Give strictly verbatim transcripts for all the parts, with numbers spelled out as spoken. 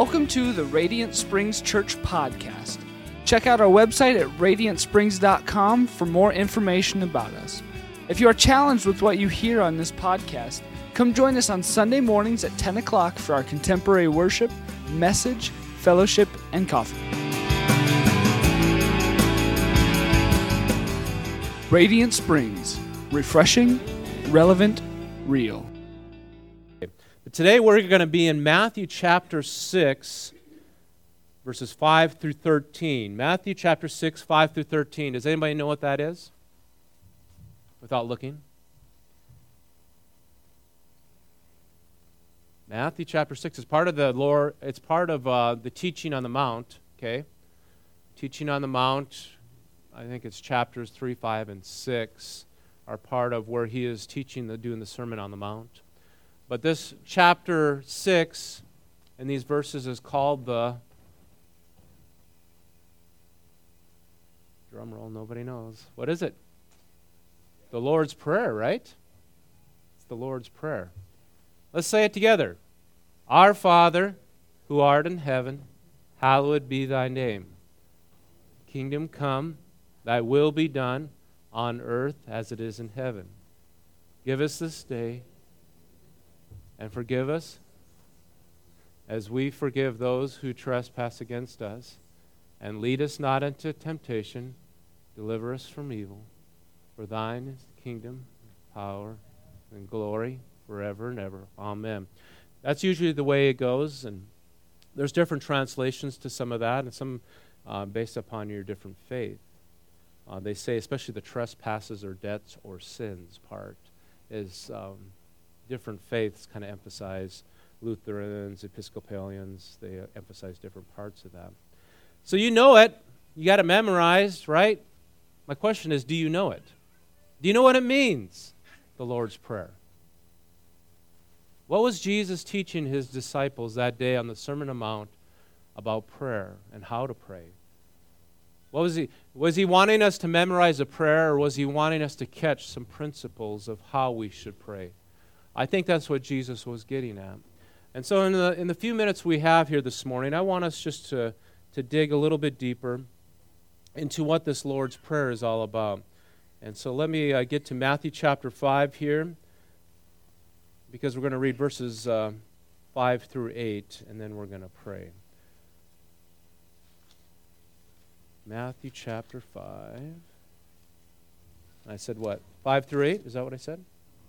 Welcome to the Radiant Springs Church podcast. Check out our website at radiant springs dot com for more information about us. If you are challenged with what you hear on this podcast, come join us on Sunday mornings at ten o'clock for our contemporary worship, message, fellowship, and coffee. Radiant Springs, refreshing, relevant, real. Today we're going to be in Matthew chapter six, verses five through thirteen. Matthew chapter six, five through thirteen. Does anybody know what that is? Without looking. Matthew chapter six is part of the Lord. It's part of uh, the teaching on the Mount. Okay, teaching on the Mount. I think it's chapters three, five, and six are part of where he is teaching the doing the Sermon on the Mount. But this chapter six in these verses is called the, drum roll, nobody knows. What is it? The Lord's Prayer, right? It's the Lord's Prayer. Let's say it together. Our Father, who art in heaven, hallowed be thy name. Kingdom come, thy will be done on earth as it is in heaven. Give us this day and forgive us as we forgive those who trespass against us. And lead us not into temptation. Deliver us from evil. For thine is the kingdom, power, and glory forever and ever. Amen. That's usually the way it goes. And there's different translations to some of that, and some uh, based upon your different faith. Uh, they say especially the trespasses or debts or sins part is... Um, different faiths kind of emphasize. Lutherans, Episcopalians, they uh, emphasize different parts of that. So you know it. You got it memorized, right? My question is, do you know it? Do you know what it means, the Lord's Prayer? What was Jesus teaching his disciples that day on the Sermon on the Mount about prayer and how to pray? What was he, was he wanting us to memorize a prayer, or was he wanting us to catch some principles of how we should pray? I think that's what Jesus was getting at. And so in the in the few minutes we have here this morning, I want us just to, to dig a little bit deeper into what this Lord's Prayer is all about. And so let me uh, get to Matthew chapter five here, because we're going to read verses uh, five through eight, and then we're going to pray. Matthew chapter five. I said what? five through eight? Is that what I said?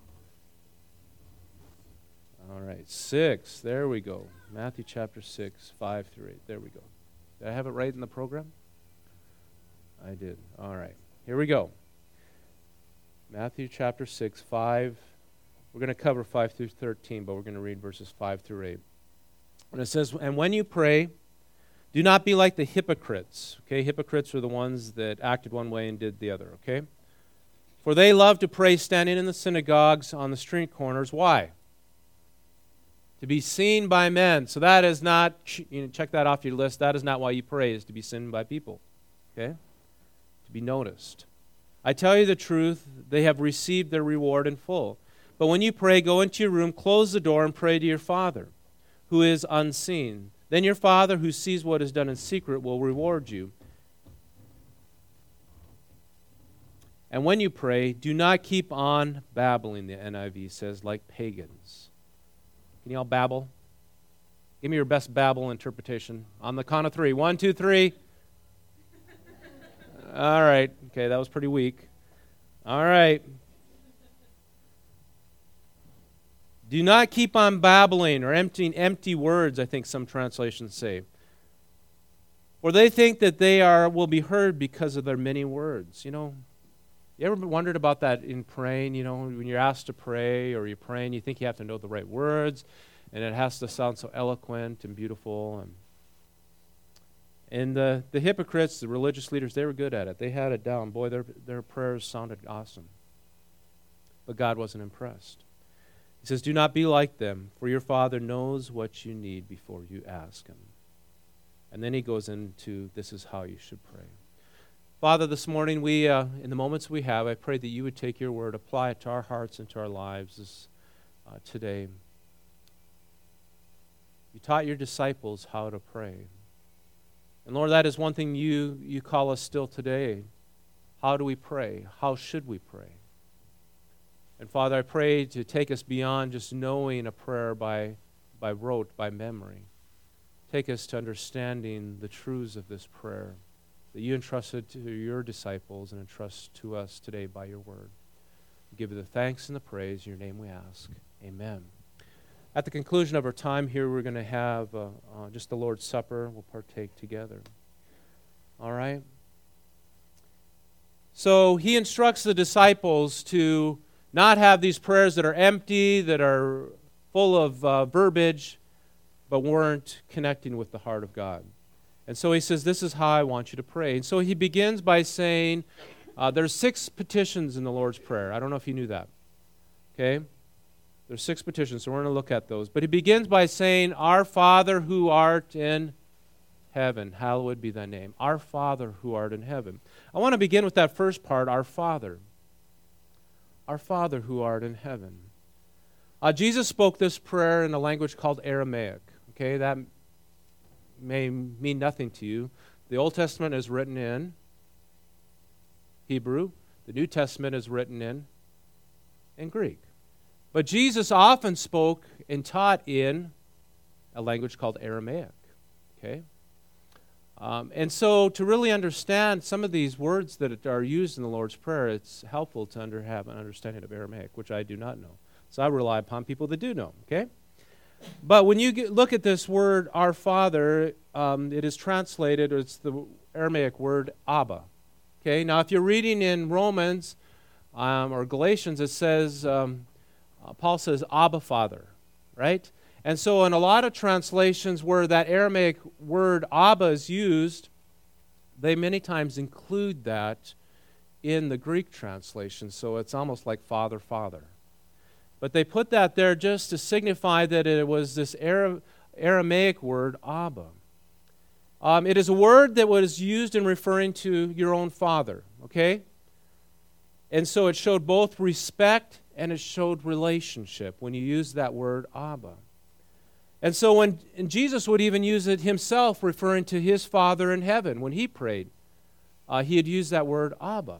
All right, six. There we go. Matthew chapter six, five through eight. There we go. Did I have it right in the program? I did. All right. Here we go. Matthew chapter six, five. We're going to cover five through thirteen, but we're going to read verses five through eight. And it says, "And when you pray, do not be like the hypocrites." Okay, hypocrites are the ones that acted one way and did the other, okay? "For they love to pray standing in the synagogues on the street corners." Why? To be seen by men. So that is not, you know, check that off your list. That is not why you pray, is to be seen by people. Okay? To be noticed. "I tell you the truth, they have received their reward in full. But when you pray, go into your room, close the door, and pray to your Father, who is unseen. Then your Father, who sees what is done in secret, will reward you. And when you pray, do not keep on babbling," the N I V says, "like pagans." Can you all babble? Give me your best babble interpretation. On the count of three. One, two, three. All right. Okay, that was pretty weak. All right. "Do not keep on babbling," or emptying empty words, I think some translations say. "For they think that they are will be heard because of their many words." You know, you ever wondered about that in praying? You know, when you're asked to pray or you're praying, you think you have to know the right words, and it has to sound so eloquent and beautiful. And, and the, the hypocrites, the religious leaders, they were good at it. They had it down. Boy, their, their prayers sounded awesome. But God wasn't impressed. He says, "Do not be like them, for your Father knows what you need before you ask Him." And then he goes into, this is how you should pray. Father, this morning, we, uh, in the moments we have, I pray that you would take your word, apply it to our hearts and to our lives this, uh, today. You taught your disciples how to pray. And Lord, that is one thing you, you call us still today. How do we pray? How should we pray? And Father, I pray to take us beyond just knowing a prayer by, by rote, by memory. Take us to understanding the truths of this prayer that you entrusted to your disciples and entrust to us today by your word. We give you the thanks and the praise. In your name we ask. Amen. At the conclusion of our time here, we're going to have uh, uh, just the Lord's Supper. We'll partake together. All right? So he instructs the disciples to not have these prayers that are empty, that are full of uh, verbiage, but weren't connecting with the heart of God. And so he says, this is how I want you to pray. And so he begins by saying, uh, there's six petitions in the Lord's Prayer. I don't know if you knew that. Okay? There's six petitions, so we're going to look at those. But he begins by saying, Our Father who art in heaven, hallowed be thy name. Our Father who art in heaven. I want to begin with that first part, our Father. Our Father who art in heaven. Uh, Jesus spoke this prayer in a language called Aramaic. Okay, that may mean nothing to you. The Old Testament is written in Hebrew. The New Testament is written in, in Greek. But Jesus often spoke and taught in a language called Aramaic. Okay? Um, and so to really understand some of these words that are used in the Lord's Prayer, it's helpful to under, have an understanding of Aramaic, which I do not know. So I rely upon people that do know. Okay? But when you get, look at this word, Our Father, um, it is translated, it's the Aramaic word Abba. Okay? Now if you're reading in Romans um, or Galatians, it says... Um, Uh, Paul says, Abba, Father, right? And so in a lot of translations where that Aramaic word Abba is used, they many times include that in the Greek translation. So it's almost like Father, Father. But they put that there just to signify that it was this Ara- Aramaic word, Abba. Um, it is a word that was used in referring to your own father, okay? And so it showed both respect and it showed relationship when you use that word Abba. And so when and Jesus would even use it himself, referring to his Father in heaven when he prayed. Uh, he had used that word Abba.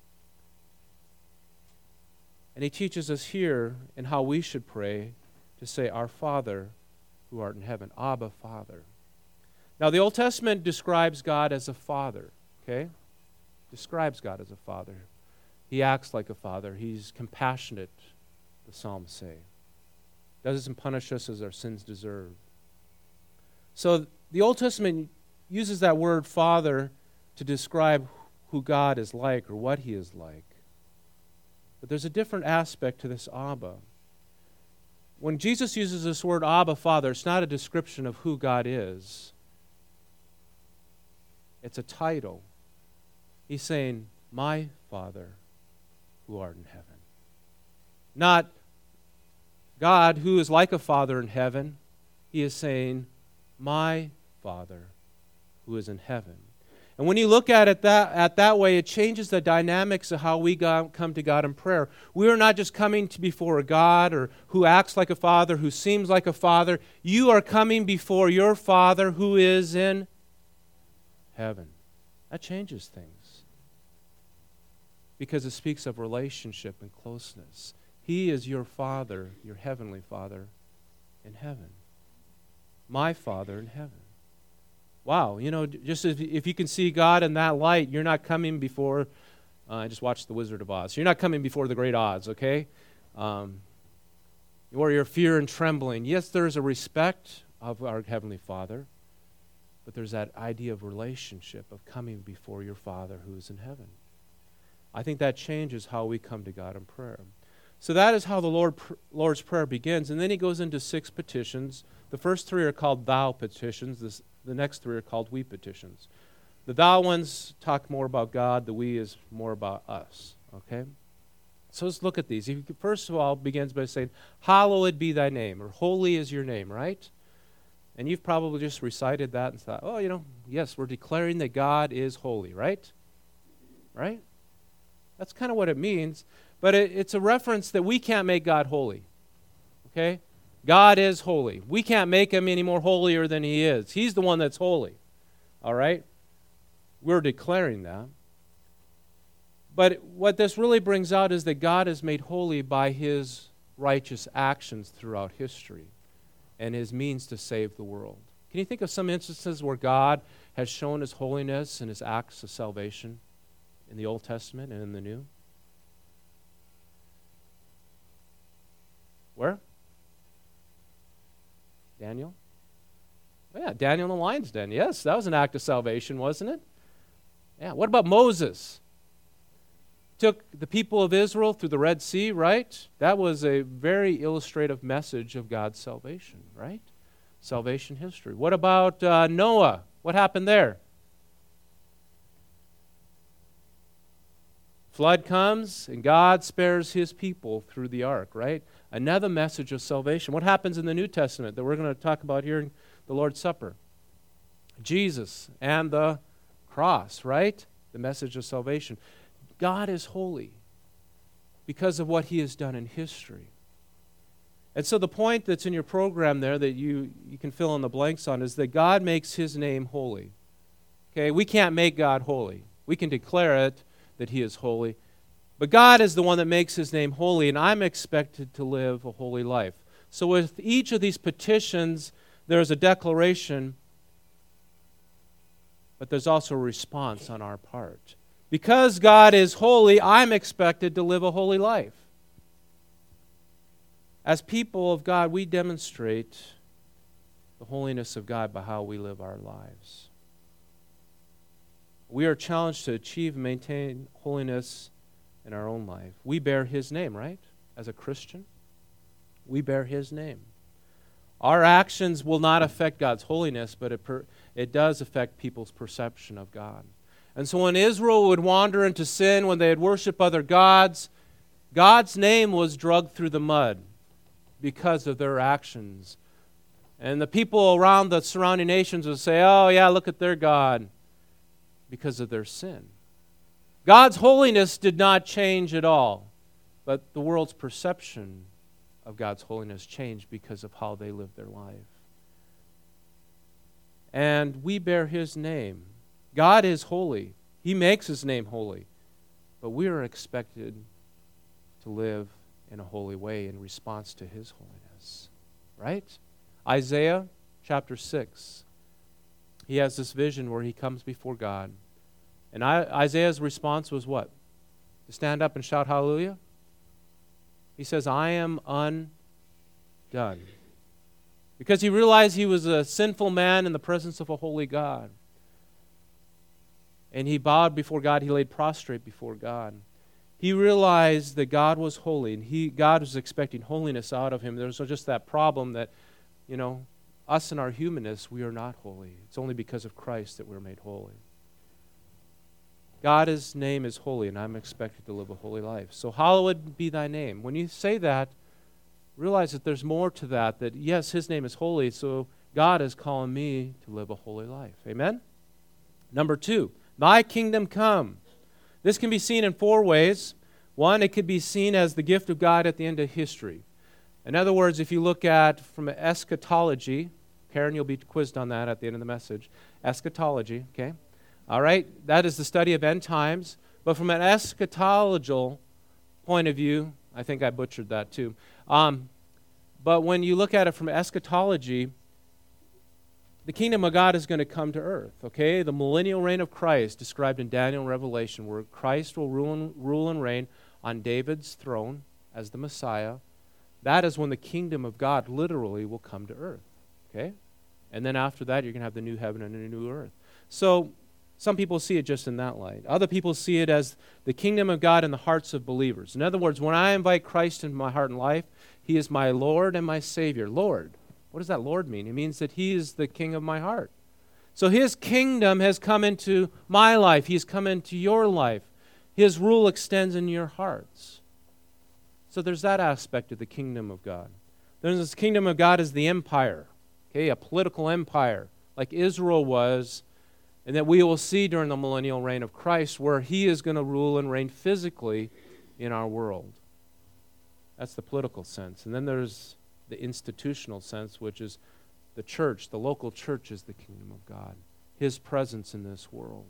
And he teaches us here in how we should pray to say, Our Father who art in heaven, Abba, Father. Now the Old Testament describes God as a father, okay? Describes God as a father. He acts like a father. He's compassionate, the Psalms say. Doesn't punish us as our sins deserve. So the Old Testament uses that word father to describe who God is like or what he is like. But there's a different aspect to this Abba. When Jesus uses this word Abba, Father, it's not a description of who God is. It's a title. He's saying, My Father who art in heaven. Not God who is like a father in heaven. He is saying, My Father who is in heaven. And when you look at it that, at that way, it changes the dynamics of how we go, come to God in prayer. We are not just coming to before a God or who acts like a father, who seems like a father. You are coming before your Father who is in heaven. That changes things. Because it speaks of relationship and closeness. He is your Father, your heavenly Father in heaven. My Father in heaven. Wow, you know, just if, if you can see God in that light, you're not coming before, uh, I just watched The Wizard of Oz. You're not coming before the great Oz, okay? Um, or your fear and trembling. Yes, there's a respect of our Heavenly Father, but there's that idea of relationship, of coming before your Father who is in heaven. I think that changes how we come to God in prayer. So that is how the Lord, Lord's Prayer begins. And then he goes into six petitions. The first three are called thou petitions. This, the next three are called we petitions. The thou ones talk more about God. The we is more about us. Okay? So let's look at these. He first of all begins by saying, Hallowed be thy name, or holy is your name, right? And you've probably just recited that and thought, oh, you know, yes, we're declaring that God is holy, right? Right? That's kind of what it means. But it, it's a reference that we can't make God holy. Okay? God is holy. We can't make him any more holier than he is. He's the one that's holy. All right? We're declaring that. But what this really brings out is that God is made holy by his righteous actions throughout history and his means to save the world. Can you think of some instances where God has shown his holiness and his acts of salvation in the Old Testament and in the New? Where? Daniel? Oh, yeah, Daniel in the lion's den. Yes, that was an act of salvation, wasn't it? Yeah. What about Moses? Took the people of Israel through the Red Sea, right? That was a very illustrative message of God's salvation, right? Salvation history. What about uh, Noah? What happened there? Flood comes, and God spares his people through the ark, right? Another message of salvation. What happens in the New Testament that we're going to talk about here in the Lord's Supper? Jesus and the cross, right? The message of salvation. God is holy because of what he has done in history. And so the point that's in your program there that you, you can fill in the blanks on is that God makes his name holy. Okay, we can't make God holy. We can declare it that he is holy. But God is the one that makes his name holy, and I'm expected to live a holy life. So with each of these petitions, there's a declaration, but there's also a response on our part. Because God is holy, I'm expected to live a holy life. As people of God, we demonstrate the holiness of God by how we live our lives. We are challenged to achieve and maintain holiness in our own life. We bear his name, right? As a Christian, we bear his name. Our actions will not affect God's holiness, but it, per, it does affect people's perception of God. And so when Israel would wander into sin, when they would worship other gods, God's name was dragged through the mud because of their actions. And the people around the surrounding nations would say, oh yeah, look at their God, because of their sin. God's holiness did not change at all, but the world's perception of God's holiness changed because of how they lived their life. And we bear his name. God is holy. He makes his name holy. But we are expected to live in a holy way in response to his holiness. Right? Isaiah chapter six. He has this vision where he comes before God. And I, Isaiah's response was what? To stand up and shout hallelujah? He says, I am undone. Because he realized he was a sinful man in the presence of a holy God. And he bowed before God. He laid prostrate before God. He realized that God was holy, and he, God was expecting holiness out of him. There was just that problem that, you know, us in our humanness, we are not holy. It's only because of Christ that we're made holy. God's name is holy, and I'm expected to live a holy life. So hallowed be thy name. When you say that, realize that there's more to that, that yes, his name is holy, so God is calling me to live a holy life. Amen? Number two, thy kingdom come. This can be seen in four ways. One, it could be seen as the gift of God at the end of history. In other words, if you look at from eschatology, Karen, you'll be quizzed on that at the end of the message. Eschatology, okay? All right, that is the study of end times. But from an eschatological point of view, I think I butchered that too. Um, but when you look at it from eschatology, the kingdom of God is going to come to earth, okay? The millennial reign of Christ, described in Daniel and Revelation, where Christ will rule and, rule and reign on David's throne as the Messiah. That is when the kingdom of God literally will come to earth, okay? And then after that, you're going to have the new heaven and the new earth. So some people see it just in that light. Other people see it as the kingdom of God in the hearts of believers. In other words, when I invite Christ into my heart and life, he is my Lord and my Savior. Lord. What does that Lord mean? It means that he is the king of my heart. So his kingdom has come into my life. He's come into your life. His rule extends in your hearts. So there's that aspect of the kingdom of God. Then this kingdom of God is the empire, okay, a political empire like Israel was, and that we will see during the millennial reign of Christ, where he is going to rule and reign physically in our world. That's the political sense. And then there's the institutional sense, which is the church, the local church is the kingdom of God, His presence in this world.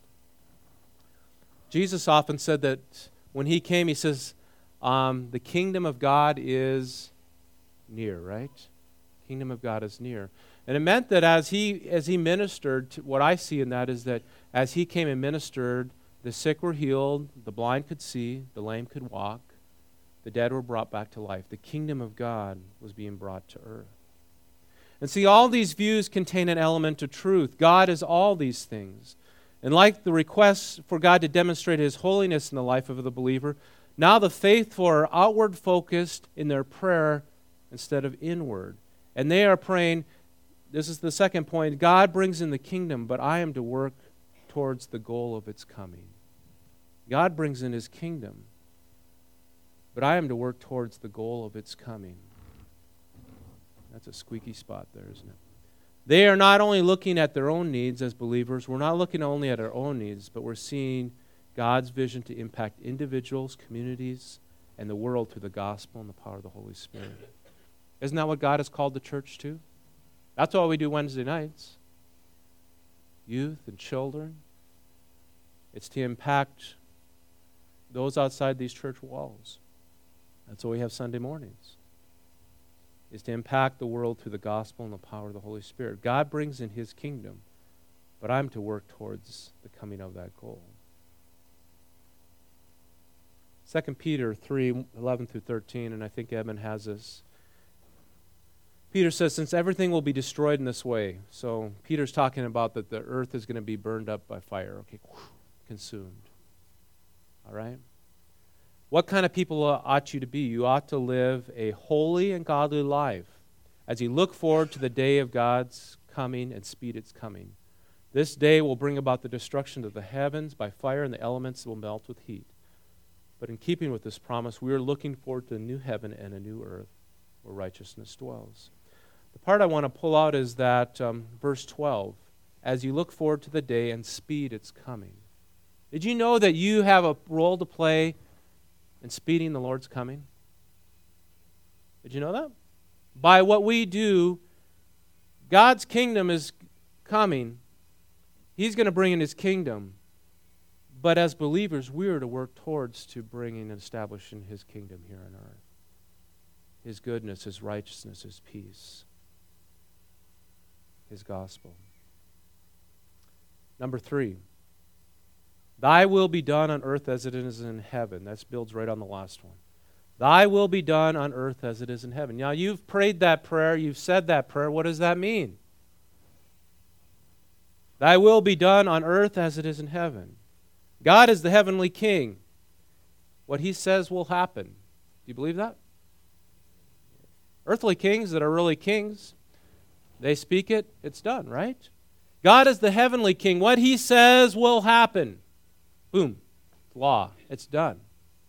Jesus often said that when He came, He says, um, the kingdom of God is near, right? Kingdom of God is near. And it meant that as He as He ministered, to, what I see in that is that as He came and ministered, the sick were healed, the blind could see, the lame could walk, the dead were brought back to life. The kingdom of God was being brought to earth. And see, all these views contain an element of truth. God is all these things. And like the request for God to demonstrate His holiness in the life of the believer, now the faithful are outward focused in their prayer instead of inward. And they are praying, this is the second point, God brings in the kingdom, but I am to work towards the goal of its coming. God brings in His kingdom, but I am to work towards the goal of its coming. That's a squeaky spot there, isn't it? They are not only looking at their own needs as believers, we're not looking only at our own needs, but we're seeing God's vision to impact individuals, communities, and the world through the gospel and the power of the Holy Spirit. Isn't that what God has called the church to? That's why we do Wednesday nights. Youth and children. It's to impact those outside these church walls. That's why we have Sunday mornings. Is to impact the world through the gospel and the power of the Holy Spirit. God brings in His kingdom, but I'm to work towards the coming of that goal. Second Peter three, eleven through thirteen, and I think Edmund has this. Peter says, since everything will be destroyed in this way, so Peter's talking about that the earth is going to be burned up by fire, okay, consumed. All right? What kind of people ought you to be? You ought to live a holy and godly life as you look forward to the day of God's coming and speed its coming. This day will bring about the destruction of the heavens by fire, and the elements will melt with heat. But in keeping with this promise, we are looking forward to a new heaven and a new earth where righteousness dwells. The part I want to pull out is that um, verse twelve, as you look forward to the day and speed its coming. Did you know that you have a role to play in speeding the Lord's coming? Did you know that? By what we do, God's kingdom is coming. He's going to bring in His kingdom. But as believers, we are to work towards to bringing and establishing His kingdom here on earth. His goodness, His righteousness, His peace, His gospel. Number three, Thy will be done on earth as it is in heaven. That builds right on the last one. Thy will be done on earth as it is in heaven. Now, you've prayed that prayer. You've said that prayer. What does that mean? Thy will be done on earth as it is in heaven. God is the heavenly king. What He says will happen. Do you believe that? Earthly kings that are really kings, they speak it, it's done, right? God is the heavenly king. What He says will happen. Boom. Law. It's done.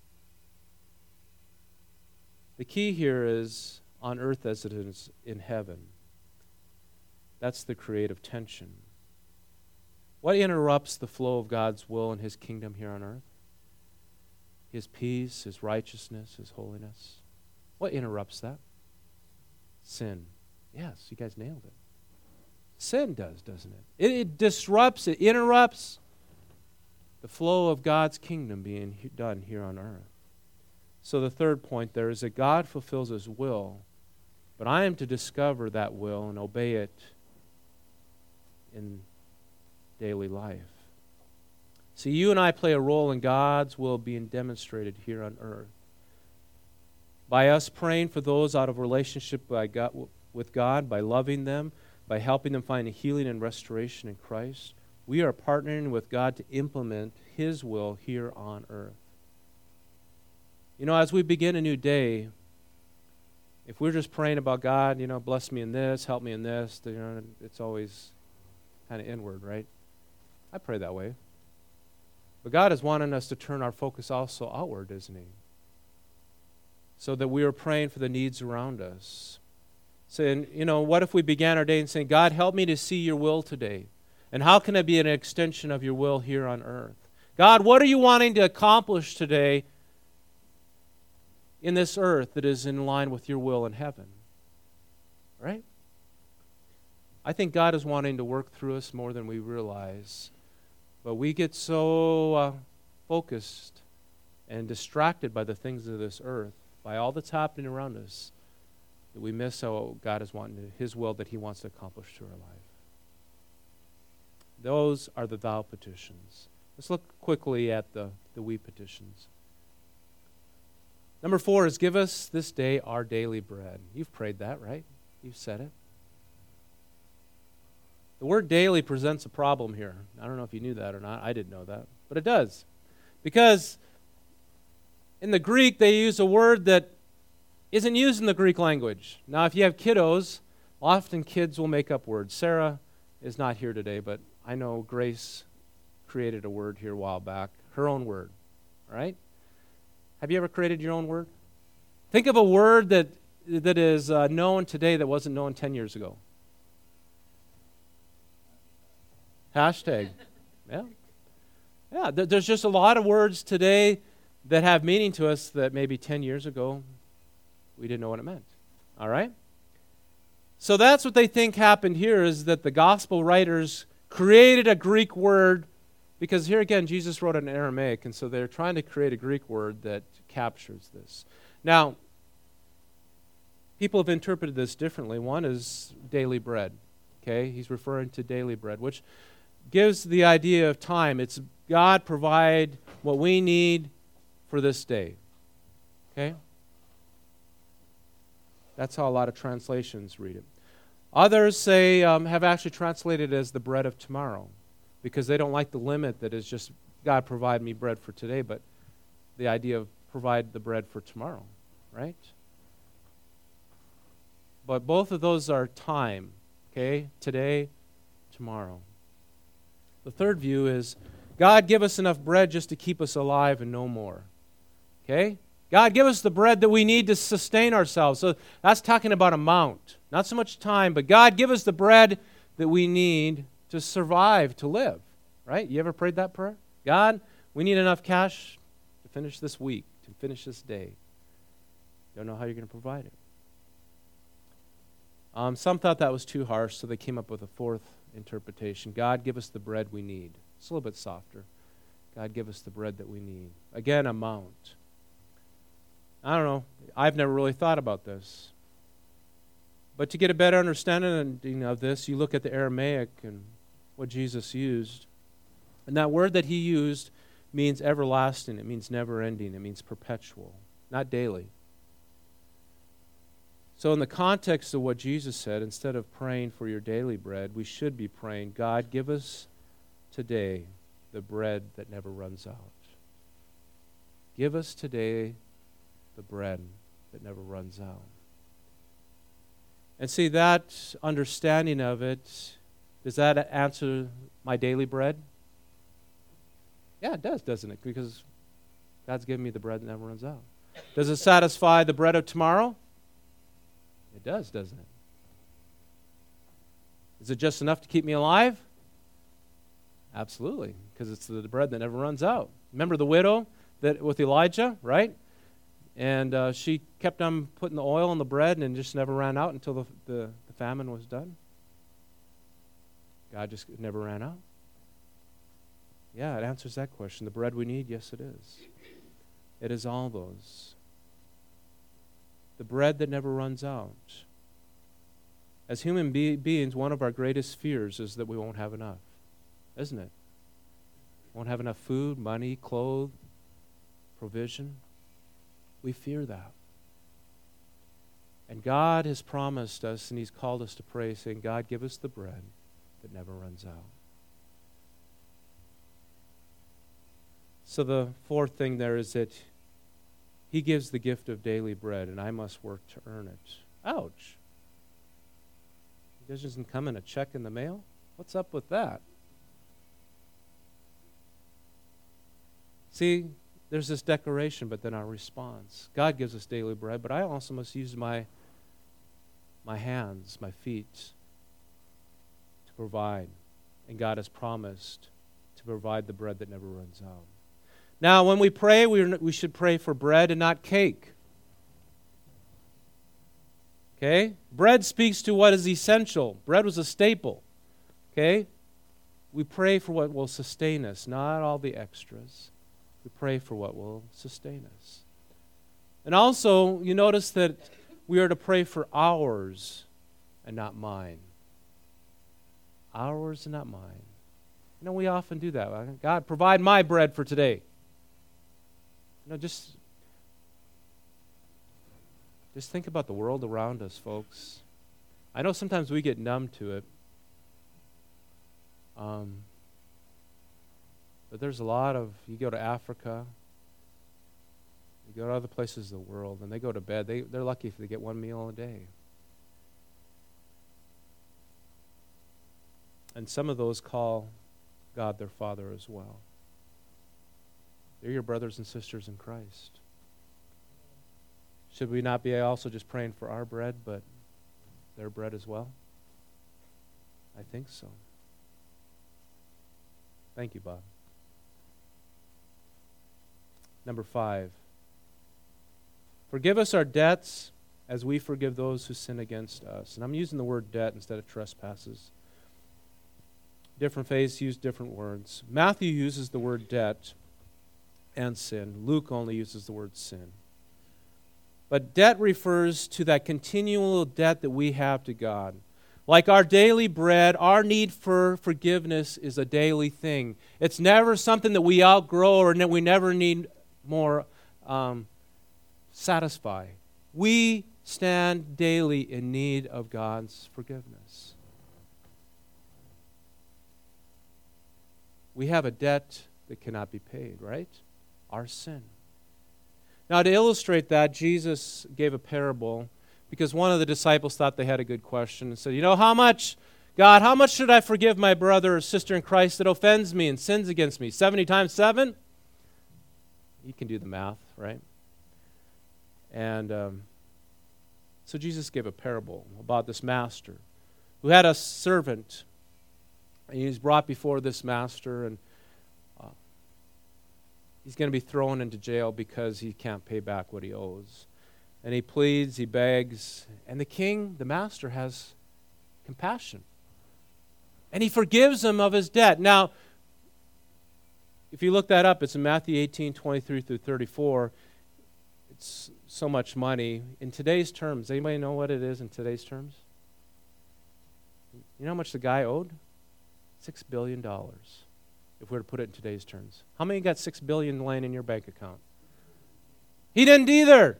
The key here is on earth as it is in heaven. That's the creative tension. What interrupts the flow of God's will and His kingdom here on earth? His peace, His righteousness, His holiness. What interrupts that? Sin. Yes, you guys nailed it. Sin does, doesn't it? It, it disrupts, it interrupts the flow of God's kingdom being he- done here on earth. So the third point there is that God fulfills His will, but I am to discover that will and obey it in daily life. See, you and I play a role in God's will being demonstrated here on earth. By us praying for those out of relationship by God, with God, by loving them, by helping them find a healing and restoration in Christ, we are partnering with God to implement His will here on earth. You know, as we begin a new day, if we're just praying about God, you know, bless me in this, help me in this, you know, it's always kind of inward, right? I pray that way. But God is wanting us to turn our focus also outward, isn't He? So that we are praying for the needs around us. Saying, you know, what if we began our day and saying, God, help me to see Your will today? And how can I be an extension of Your will here on earth? God, what are You wanting to accomplish today in this earth that is in line with Your will in heaven? right? I think God is wanting to work through us more than we realize. But we get so uh, focused and distracted by the things of this earth, by all that's happening around us, that we miss how God is wanting to, His will that He wants to accomplish through our life. Those are the thou petitions. Let's look quickly at the, the we petitions. Number four is give us this day our daily bread. You've prayed that, right? You've said it. The word daily presents a problem here. I don't know if you knew that or not. I didn't know that. But it does. Because in the Greek, they use a word that isn't used in the Greek language. Now, if you have kiddos, often kids will make up words. Sarah is not here today, but I know Grace created a word here a while back. Her own word. All right? Have you ever created your own word? Think of a word that, that is uh, known today that wasn't known ten years ago. Hashtag. Yeah. Yeah, th- there's just a lot of words today that have meaning to us that maybe ten years ago we didn't know what it meant. All right? So that's what they think happened here, is that the gospel writers created a Greek word, because here again, Jesus wrote in Aramaic, and so they're trying to create a Greek word that captures this. Now, people have interpreted this differently. One is daily bread. Okay? He's referring to daily bread, which gives the idea of time. It's God provide what we need for this day. Okay? That's how a lot of translations read it. Others say, um, have actually translated it as the bread of tomorrow, because they don't like the limit that is just, God provide me bread for today, but the idea of provide the bread for tomorrow, right? But both of those are time, okay? Today, tomorrow. The third view is, God, give us enough bread just to keep us alive and no more. Okay? God, give us the bread that we need to sustain ourselves. So that's talking about amount. Not so much time, but God, give us the bread that we need to survive, to live. Right? You ever prayed that prayer? God, we need enough cash to finish this week, to finish this day. Don't know how you're going to provide it. Um, some thought that was too harsh, so they came up with a fourth interpretation. God, give us the bread we need. It's a little bit softer. God, give us the bread that we need. Again, amount. I don't know. I've never really thought about this. But to get a better understanding of this, you look at the Aramaic and what Jesus used. And that word that he used means everlasting. It means never ending. It means perpetual, not daily. So in the context of what Jesus said, instead of praying for your daily bread, we should be praying, God, give us today the bread that never runs out. Give us today the bread that never runs out. And see, that understanding of it, does that answer my daily bread? Yeah, it does, doesn't it? Because God's given me the bread that never runs out. Does it satisfy the bread of tomorrow? It does, doesn't it? Is it just enough to keep me alive? Absolutely, because it's the bread that never runs out. Remember the widow that with Elijah, right? And uh, she kept on putting the oil on the bread and it just never ran out until the, the, the famine was done. God just never ran out. Yeah, it answers that question. The bread we need, yes it is. It is all those. The bread that never runs out. As human be- beings, one of our greatest fears is that we won't have enough, isn't it? Won't have enough food, money, clothes, provision. We fear that. And God has promised us, and he's called us to pray, saying, God, give us the bread that never runs out. So the fourth thing there is that he gives the gift of daily bread, and I must work to earn it. Ouch. It doesn't come in a check in the mail? What's up with that? See, there's this declaration, but then our response. God gives us daily bread, but I also must use my, my hands, my feet, to provide. And God has promised to provide the bread that never runs out. Now, when we pray, we, we should pray for bread and not cake. Okay? Bread speaks to what is essential. Bread was a staple. Okay? We pray for what will sustain us, not all the extras. We pray for what will sustain us. And also, you notice that we are to pray for ours and not mine. Ours and not mine. You know, we often do that. God, provide my bread for today. You know, just, just think about the world around us, folks. I know sometimes we get numb to it. Um, but there's a lot of, you go to Africa, you go to other places of the world, and they go to bed. They, they're lucky if they get one meal a day. And some of those call God their Father as well. They're your brothers and sisters in Christ. Should we not be also just praying for our bread, but their bread as well? I think so. Thank you, Bob. Number five. Forgive us our debts as we forgive those who sin against us. And I'm using the word debt instead of trespasses. Different faiths use different words. Matthew uses the word debt and sin. Luke only uses the word sin. But debt refers to that continual debt that we have to God. Like our daily bread, our need for forgiveness is a daily thing. It's never something that we outgrow or that we never need more um, satisfy. We stand daily in need of God's forgiveness. We have a debt that cannot be paid, right? Our sin. Now, to illustrate that, Jesus gave a parable because one of the disciples thought they had a good question and said, you know, how much, God, how much should I forgive my brother or sister in Christ that offends me and sins against me? seventy times seven? You can do the math, right? And um, so Jesus gave a parable about this master who had a servant. And he's brought before this master, and uh, he's going to be thrown into jail because he can't pay back what he owes. And he pleads, he begs, and the king, the master, has compassion. And he forgives him of his debt. Now, if you look that up, it's in Matthew eighteen, twenty-three through thirty-four. It's so much money. In today's terms, anybody know what it is in today's terms? You know how much the guy owed? Six billion dollars, if we were to put it in today's terms. How many got six billion dollars laying in your bank account? He didn't either.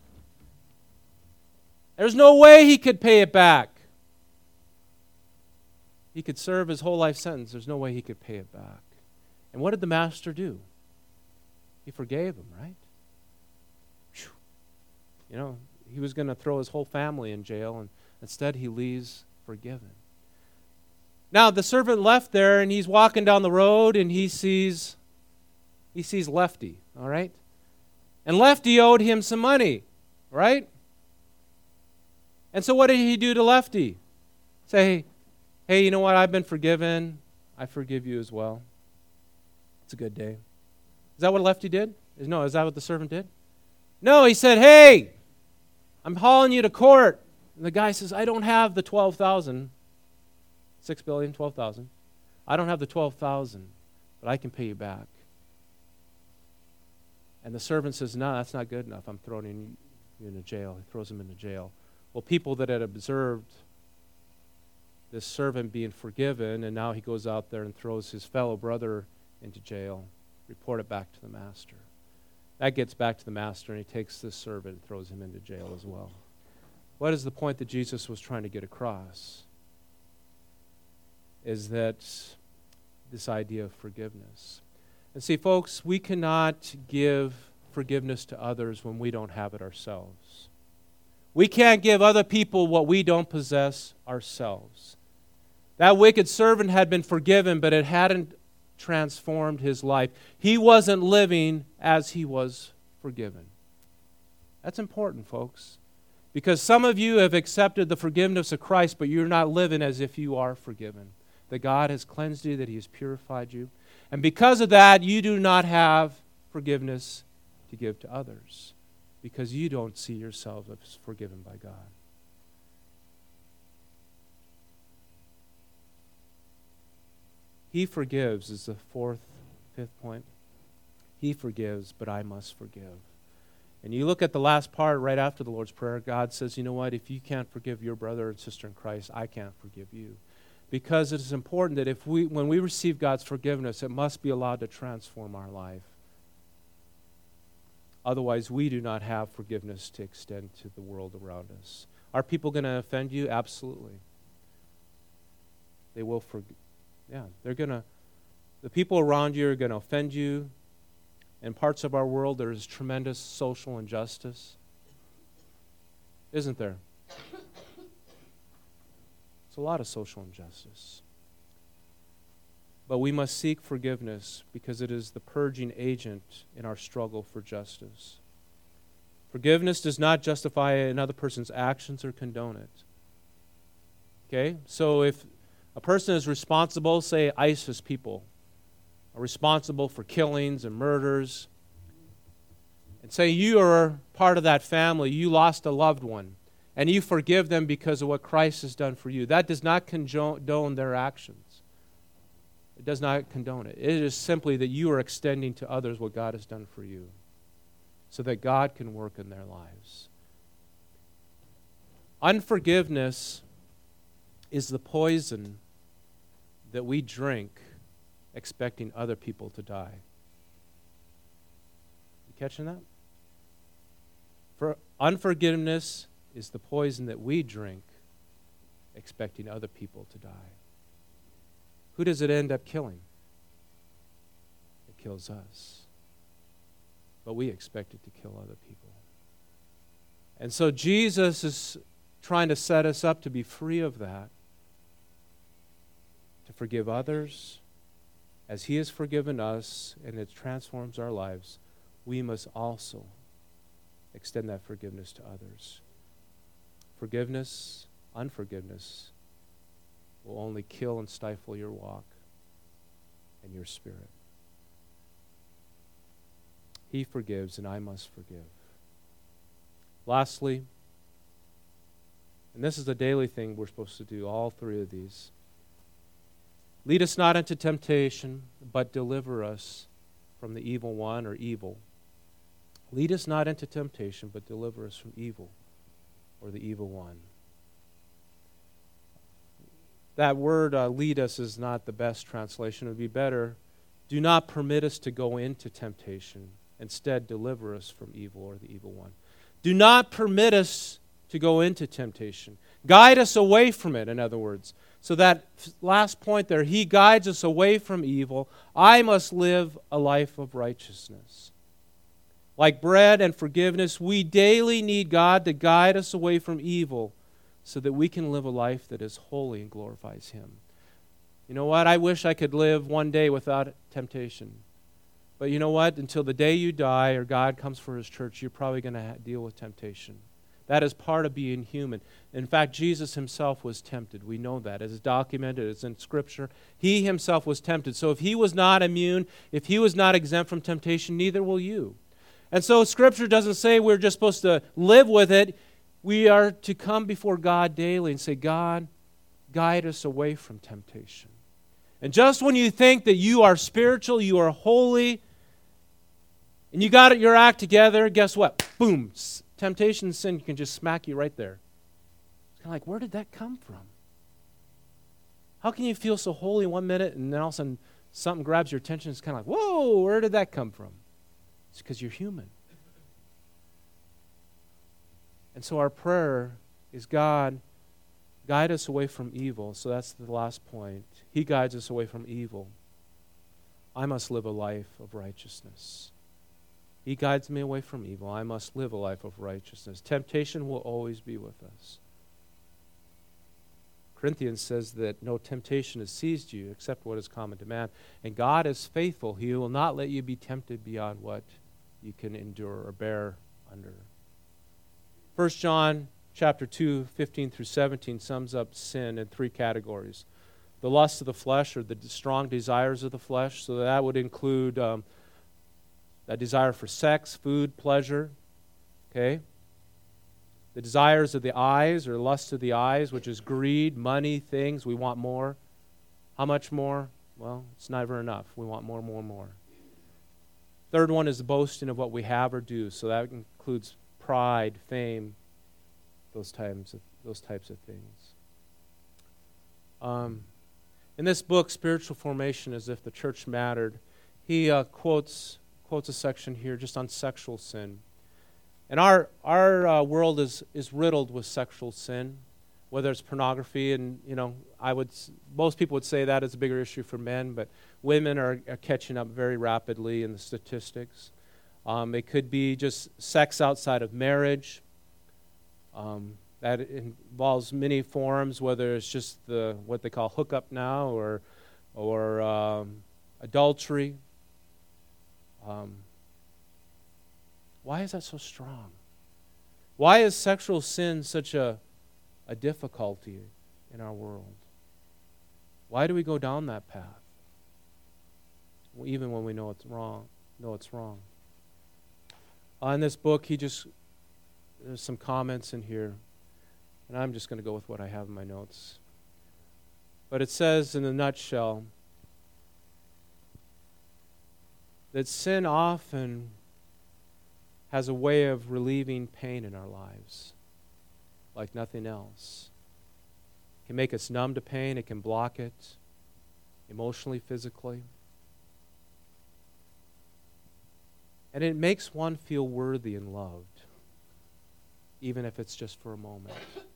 There's no way he could pay it back. He could serve his whole life sentence. There's no way he could pay it back. And what did the master do? He forgave him, right? Whew. You know, he was going to throw his whole family in jail, and instead he leaves forgiven. Now, the servant left there, and he's walking down the road, and he sees, he sees Lefty, all right? And Lefty owed him some money, right? And so what did he do to Lefty? Say, hey, you know what? I've been forgiven. I forgive you as well. It's a good day. Is that what Lefty did? No, is that what the servant did? No, he said, hey, I'm hauling you to court. And the guy says, I don't have the twelve thousand. Six billion, twelve thousand. I don't have the twelve thousand, but I can pay you back. And the servant says, no, that's not good enough. I'm throwing you into jail. He throws him into jail. Well, people that had observed this servant being forgiven, and now he goes out there and throws his fellow brother into jail, report it back to the master. That gets back to the master, and he takes this servant and throws him into jail as well. What is the point that Jesus was trying to get across? Is that this idea of forgiveness. And see, folks, we cannot give forgiveness to others when we don't have it ourselves. We can't give other people what we don't possess ourselves. That wicked servant had been forgiven, but it hadn't transformed his life. He wasn't living as he was forgiven. That's important, folks. Because some of you have accepted the forgiveness of Christ, but you're not living as if you are forgiven. That God has cleansed you, that He has purified you. And because of that, you do not have forgiveness to give to others. Because you don't see yourself as forgiven by God. He forgives is the fourth, fifth point. He forgives, but I must forgive. And you look at the last part right after the Lord's Prayer, God says, you know what, if you can't forgive your brother and sister in Christ, I can't forgive you. Because it is important that if we, when we receive God's forgiveness, it must be allowed to transform our life. Otherwise, we do not have forgiveness to extend to the world around us. Are people going to offend you? Absolutely. They will forgive. Yeah, they're going to, the people around you are going to offend you. In parts of our world, there is tremendous social injustice. Isn't there? It's a lot of social injustice. But we must seek forgiveness because it is the purging agent in our struggle for justice. Forgiveness does not justify another person's actions or condone it. Okay? So if a person is responsible, say ISIS people, are responsible for killings and murders, and say you are part of that family, you lost a loved one, and you forgive them because of what Christ has done for you, that does not condone their actions. It does not condone it. It is simply that you are extending to others what God has done for you so that God can work in their lives. Unforgiveness is the poison that we drink expecting other people to die. You catching that? For unforgiveness is the poison that we drink expecting other people to die. Who does it end up killing? It kills us. But we expect it to kill other people. And so Jesus is trying to set us up to be free of that, to forgive others as He has forgiven us, and it transforms our lives. We must also extend that forgiveness to others. Forgiveness, unforgiveness will only kill and stifle your walk and your spirit. He forgives, and I must forgive. Lastly, and this is a daily thing we're supposed to do, all three of these. Lead us not into temptation, but deliver us from the evil one or evil. Lead us not into temptation, but deliver us from evil or the evil one. That word, uh, lead us, is not the best translation. It would be better, do not permit us to go into temptation. Instead, deliver us from evil or the evil one. Do not permit us to go into temptation. Guide us away from it, in other words. So that last point there, He guides us away from evil. I must live a life of righteousness. Like bread and forgiveness, we daily need God to guide us away from evil so that we can live a life that is holy and glorifies Him. You know what? I wish I could live one day without temptation. But you know what? Until the day you die or God comes for His church, you're probably going to ha- deal with temptation. That is part of being human. In fact, Jesus Himself was tempted. We know that. It's documented. It's in Scripture. He Himself was tempted. So if He was not immune, if He was not exempt from temptation, neither will you. And so Scripture doesn't say we're just supposed to live with it. We are to come before God daily and say, God, guide us away from temptation. And just when you think that you are spiritual, you are holy, and you got your act together, guess what? Boom! Temptation and sin can just smack you right there. It's kind of like, where did that come from? How can you feel so holy one minute and then all of a sudden something grabs your attention? It's kind of like, whoa, where did that come from? It's because you're human. And so our prayer is, God, guide us away from evil. So that's the last point. He guides us away from evil. I must live a life of righteousness. He guides me away from evil. I must live a life of righteousness. Temptation will always be with us. Corinthians says that no temptation has seized you except what is common to man. And God is faithful. He will not let you be tempted beyond what you can endure or bear under. First John chapter two, fifteen through seventeen sums up sin in three categories. The lust of the flesh, or the strong desires of the flesh. So that would include um, that desire for sex, food, pleasure. Okay? The desires of the eyes, or lust of the eyes, which is greed, money, things. We want more. How much more? Well, it's never enough. We want more, more, more. Third one is the boasting of what we have or do. So that includes pride, fame, those types of, those types of things. Um, in this book, Spiritual Formation, as if the church mattered, he uh, quotes quotes a section here just on sexual sin. And our our uh, world is is riddled with sexual sin, whether it's pornography, and you know, I would most people would say that is a bigger issue for men, but women are, are catching up very rapidly in the statistics. Um, it could be just sex outside of marriage. Um, that involves many forms, whether it's just the what they call hookup now, or or um, adultery. Um, why is that so strong? Why is sexual sin such a a difficulty in our world? Why do we go down that path, even when we know it's wrong? Know it's wrong. Uh, in this book, he just there's some comments in here, and I'm just going to go with what I have in my notes. But it says, in a nutshell, that sin often has a way of relieving pain in our lives like nothing else. It can make us numb to pain. It can block it emotionally, physically. And it makes one feel worthy and loved, even if it's just for a moment.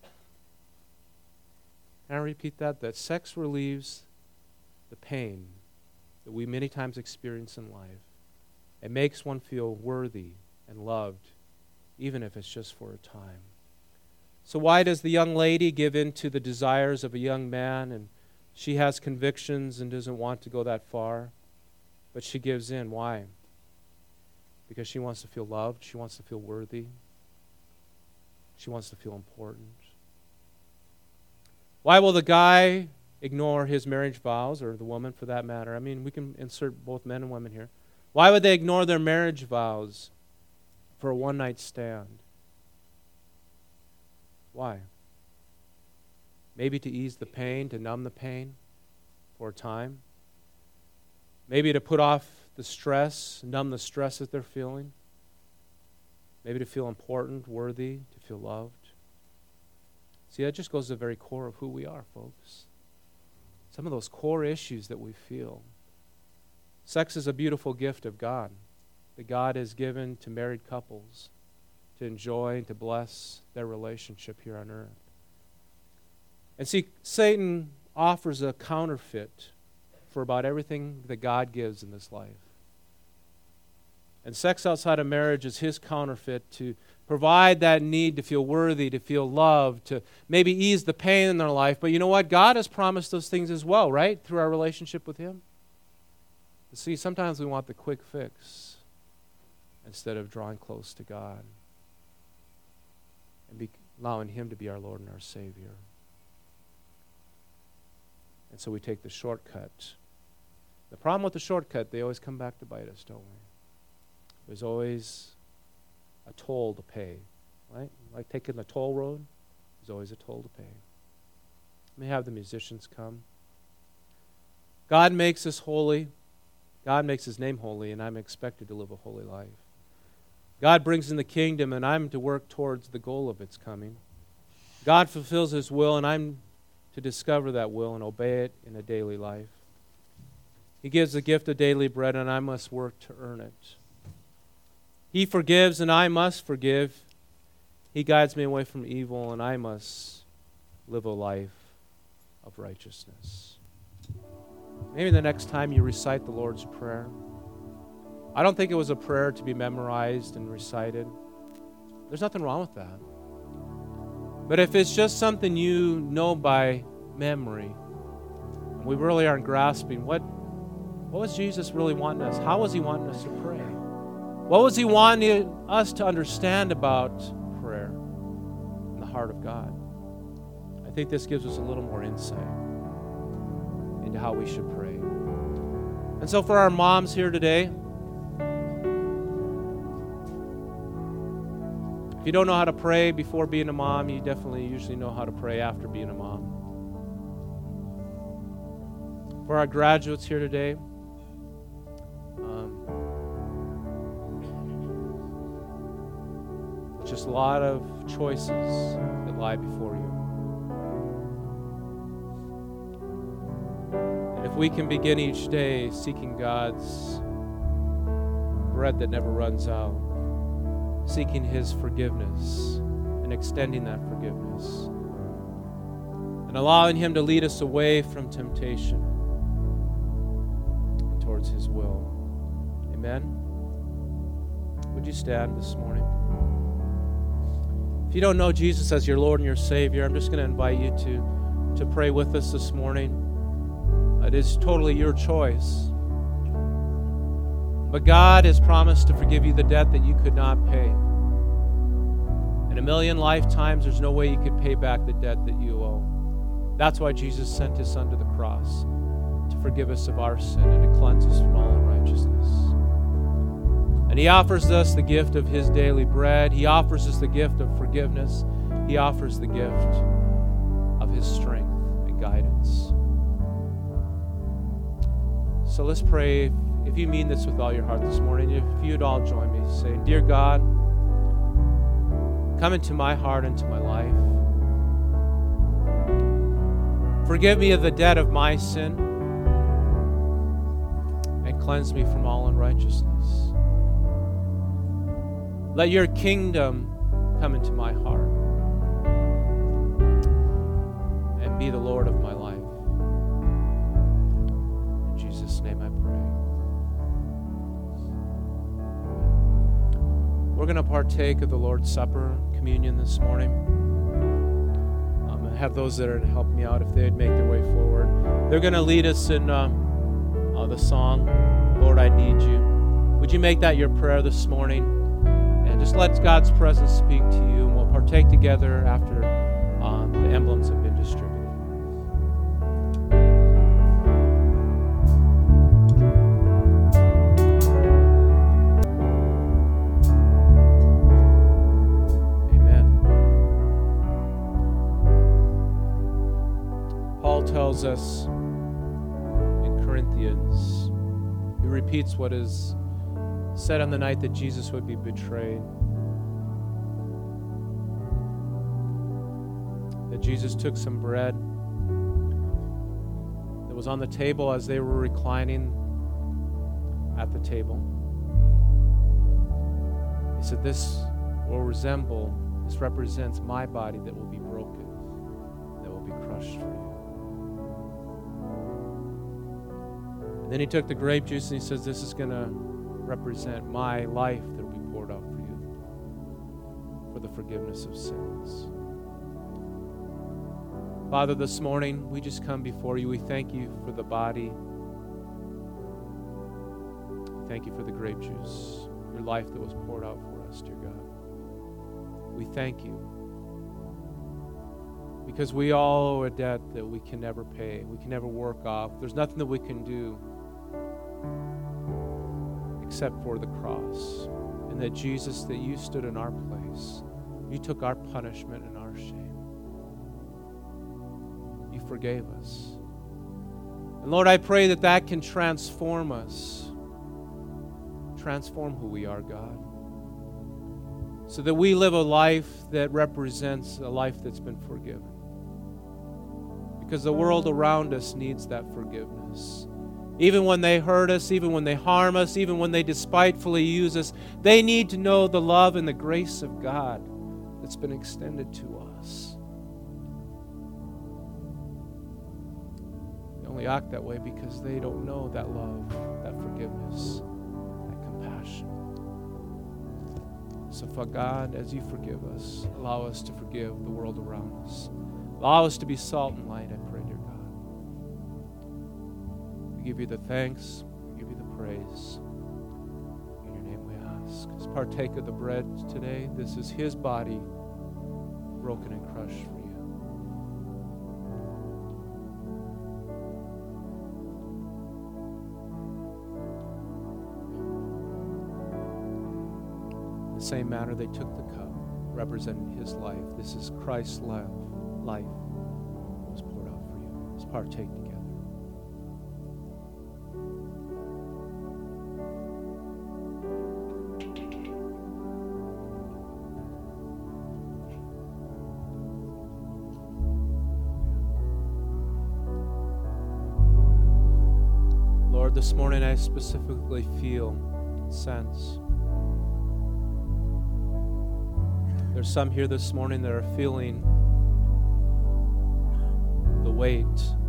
Can I repeat that? That sex relieves the pain that we many times experience in life. It makes one feel worthy and loved, even if it's just for a time. So why does the young lady give in to the desires of a young man, and she has convictions and doesn't want to go that far, but she gives in? Why? Because she wants to feel loved. She wants to feel worthy. She wants to feel important. Why will the guy ignore his marriage vows, or the woman for that matter? I mean, we can insert both men and women here. Why would they ignore their marriage vows for a one-night stand? Why? Maybe to ease the pain, to numb the pain for a time. Maybe to put off the stress, numb the stress that they're feeling. Maybe to feel important, worthy, to feel loved. See, that just goes to the very core of who we are, folks. Some of those core issues that we feel. Sex is a beautiful gift of God that God has given to married couples to enjoy and to bless their relationship here on earth. And see, Satan offers a counterfeit for about everything that God gives in this life. And sex outside of marriage is his counterfeit to provide that need to feel worthy, to feel loved, to maybe ease the pain in their life. But you know what? God has promised those things as well, right? Through our relationship with him. But see, sometimes we want the quick fix instead of drawing close to God and be, allowing him to be our Lord and our Savior. And so we take the shortcut. The problem with the shortcut, they always come back to bite us, don't we? There's always a toll to pay, right? Like taking the toll road, there's always a toll to pay. Let me have the musicians come. God makes us holy. God makes his name holy, and I'm expected to live a holy life. God brings in the kingdom, and I'm to work towards the goal of its coming. God fulfills his will, and I'm to discover that will and obey it in a daily life. He gives the gift of daily bread, and I must work to earn it. He forgives, and I must forgive. He guides me away from evil, and I must live a life of righteousness. Maybe the next time you recite the Lord's Prayer, I don't think it was a prayer to be memorized and recited. There's nothing wrong with that. But if it's just something you know by memory, and we really aren't grasping, what, what was Jesus really wanting us? How was he wanting us to pray? What was he wanting us to understand about prayer in the heart of God? I think this gives us a little more insight into how we should pray. And so for our moms here today, if you don't know how to pray before being a mom, you definitely usually know how to pray after being a mom. For our graduates here today, um, just a lot of choices that lie before you. And if we can begin each day seeking God's bread that never runs out, seeking His forgiveness and extending that forgiveness, and allowing Him to lead us away from temptation and towards His will. Amen? Would you stand this morning? If you don't know Jesus as your Lord and your Savior, I'm just going to invite you to, to pray with us this morning. It is totally your choice. But God has promised to forgive you the debt that you could not pay. In a million lifetimes, there's no way you could pay back the debt that you owe. That's why Jesus sent His Son to the cross, to forgive us of our sin and to cleanse us from all unrighteousness. And He offers us the gift of His daily bread. He offers us the gift of forgiveness. He offers the gift of His strength and guidance. So let's pray. If you mean this with all your heart this morning, if you'd all join me saying, Dear God, come into my heart, into my life. Forgive me of the debt of my sin and cleanse me from all unrighteousness. Let your kingdom come into my heart and be the Lord of my life. In Jesus' name I pray. We're going to partake of the Lord's Supper, communion this morning. Um, I have those that are to help me out if they'd make their way forward. They're going to lead us in um, uh, the song, Lord, I Need You. Would you make that your prayer this morning? And just let God's presence speak to you, and we'll partake together after um, the emblems have been distributed. Tells us in Corinthians, he repeats what is said on the night that Jesus would be betrayed. That Jesus took some bread that was on the table as they were reclining at the table. He said, this will resemble, this represents my body that will be broken, that will be crushed for you. And then he took the grape juice and he says, this is going to represent my life that will be poured out for you for the forgiveness of sins. Father, this morning we just come before you. We thank you for the body. Thank you for the grape juice, your life that was poured out for us, dear God. We thank you because we all owe a debt that we can never pay. We can never work off. There's nothing that we can do except for the cross. And that Jesus, that you stood in our place. You took our punishment and our shame. You forgave us. And Lord, I pray that that can transform us. Transform who we are, God. So that we live a life that represents a life that's been forgiven. Because the world around us needs that forgiveness. Even when they hurt us, even when they harm us, even when they despitefully use us, they need to know the love and the grace of God that's been extended to us. They only act that way because they don't know that love, that forgiveness, that compassion. So, for God, as you forgive us, allow us to forgive the world around us. Allow us to be salt and light, I pray, dear God. We give you the thanks. We give you the praise. In your name we ask. Let's partake of the bread today. This is his body broken and crushed for you. In the same manner, they took the cup, representing his life. This is Christ's life. Life was poured out for you. Let's partake together. Lord, this morning I specifically feel, sense. There's some here this morning that are feeling the weight,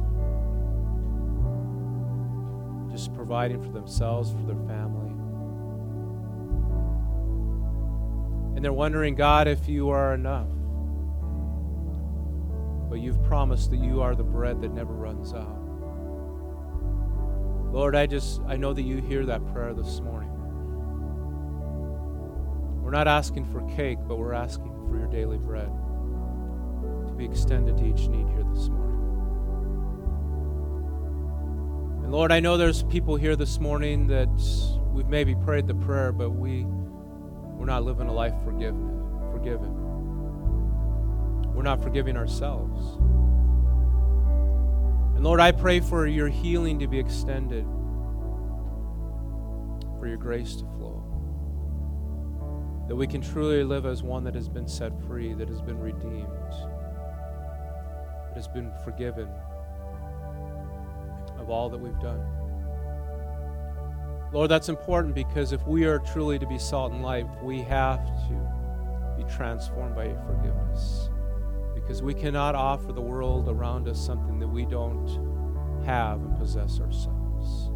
just providing for themselves, for their family. And they're wondering, God, if you are enough. But you've promised that you are the bread that never runs out. Lord, I just, I know that you hear that prayer this morning. We're not asking for cake, but we're asking for your daily bread to be extended to each need here this morning. And Lord, I know there's people here this morning that we've maybe prayed the prayer, but we, we're not living a life forgiven. forgiven. We're not forgiving ourselves. And Lord, I pray for your healing to be extended, for your grace to flow, that we can truly live as one that has been set free, that has been redeemed, that has been forgiven of all that we've done. Lord, that's important because if we are truly to be salt and light, we have to be transformed by your forgiveness. Because we cannot offer the world around us something that we don't have and possess ourselves.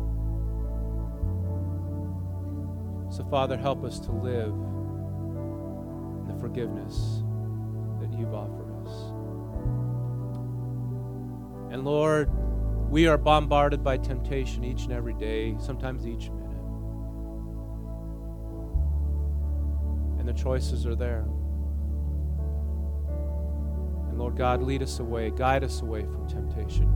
So, Father, help us to live in the forgiveness that you've offered us. And Lord, we are bombarded by temptation each and every day, sometimes each minute. And the choices are there. Lord God, lead us away, guide us away from temptation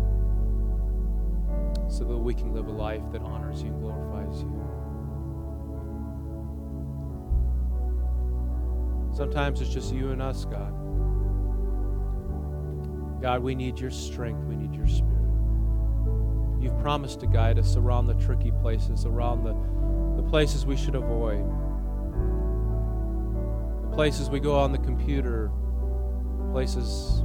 so that we can live a life that honors you and glorifies you. Sometimes it's just you and us, God. God, we need your strength. We need your spirit. You've promised to guide us around the tricky places, around the, the places we should avoid, the places we go on the computer, places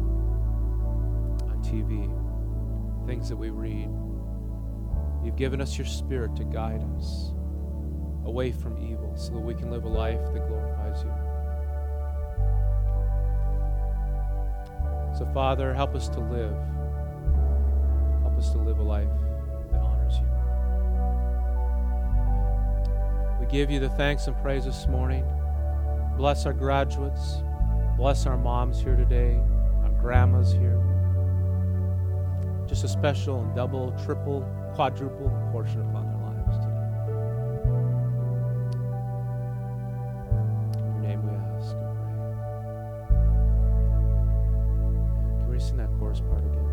on T V, things that we read. You've given us your spirit to guide us away from evil so that we can live a life that glorifies you. So, Father, help us to live. Help us to live a life that honors you. We give you the thanks and praise this morning. Bless our graduates. Bless our moms here today, our grandmas here. Just a special and double, triple, quadruple portion upon their lives today. In your name we ask and pray. Can we sing that chorus part again?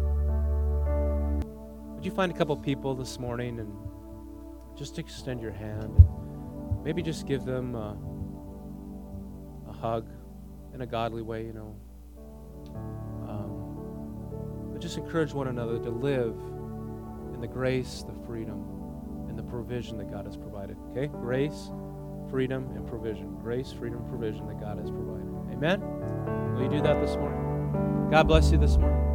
Would you find a couple people this morning and just extend your hand and maybe just give them a, a hug in a godly way, you know. Um, but just encourage one another to live in the grace, the freedom, and the provision that God has provided. Okay? Grace, freedom, and provision. Grace, freedom, provision that God has provided. Amen? Will you do that this morning? God bless you this morning.